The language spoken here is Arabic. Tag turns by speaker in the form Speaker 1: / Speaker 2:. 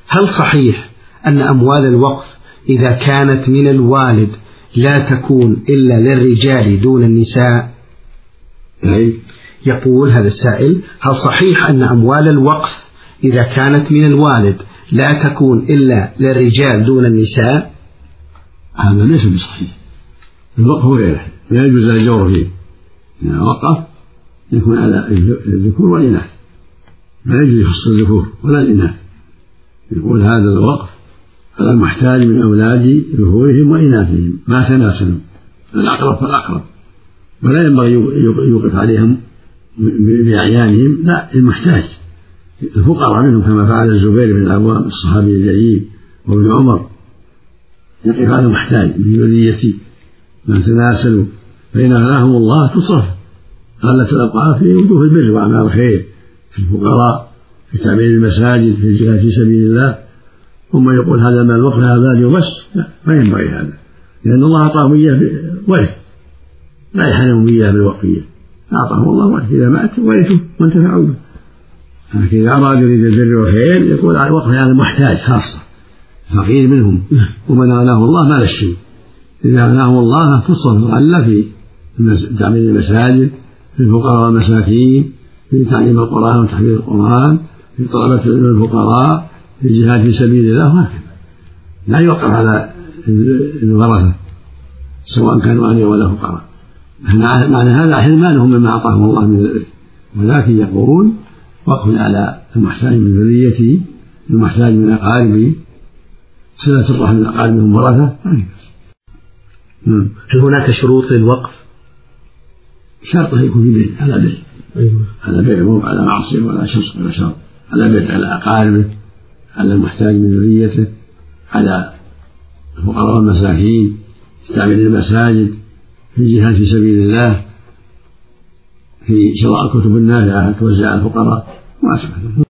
Speaker 1: هل صحيح أن أموال الوقف إذا كانت من الوالد لا تكون إلا للرجال دون النساء؟ يقول هذا السائل: هل صحيح أن أموال الوقف إذا كانت من الوالد لا تكون إلا للرجال دون النساء؟
Speaker 2: هذا ليس بصحيح. الوقف غيره لا يجوز الجور فيه، يعني الوقف يكون على الذكور والإناث، لا يجوز يخص الذكور ولا الإناث. يقول هذا الوقف على المحتاج من أولاد ذكورهم وإناثهم ما تناسلوا، الأقرب فالأقرب، ولا ينبغي يوقف عليهم بأعيانهم، لا، المحتاج الفقراء منهم كما فعل الزبير بن العوام الصحابي الجليل وابن عمر، يقف على المحتاج من ذرية من تناسلوا، فإن أغناهم الله تصرف قلت الأوقاف في وجوه البر وأعمال الخير، في الفقراء، في تعمير المساجد، في الجهاد في سبيل الله. ثم يقول هذا مال الوقف هذا وبس، لا، ما ينبغي هذا، لأن الله أعطاهم إياه ورث، لا يحرمهم إياه بالوقفية، أعطاهم الله ورث، إذا مات ورثوا وانتفعوا به. لكن إذا أراد يريد البر والخير يقول على الوقف هذا محتاج خاصة، فقير منهم، ومن أغناه الله ما للشيء. إذا أغناهم الله تصرف غلة في تعمير المساجد، في الفقراء والمساكين، في تعليم القرآن وتحفيظ القرآن، في طلبة الفقراء، في الجهاد في سبيل الله، وهكذا. لا يوقف على الورثة سواء كانوا أغنياء ولا فقراء، معنى هذا حرمانهم مما أعطاهم الله من الإرث، ولكن يقول وقف على المحتاج من ذريته، المحتاج من أقاربه، صلة الرحم من أقاربهم ورثة.
Speaker 1: هل هناك شروط للوقف؟
Speaker 2: شرطه يكون في بر، على بر، على بر، مو على معصية ولا شرط ولا شرط، على بر، على أقاربه، على المحتاج من ذريته، على الفقراء والمساكين، في تعمير المساجد، في الجهاد في سبيل الله، في شراء الكتب النافعة توزع على الفقراء وأشبه.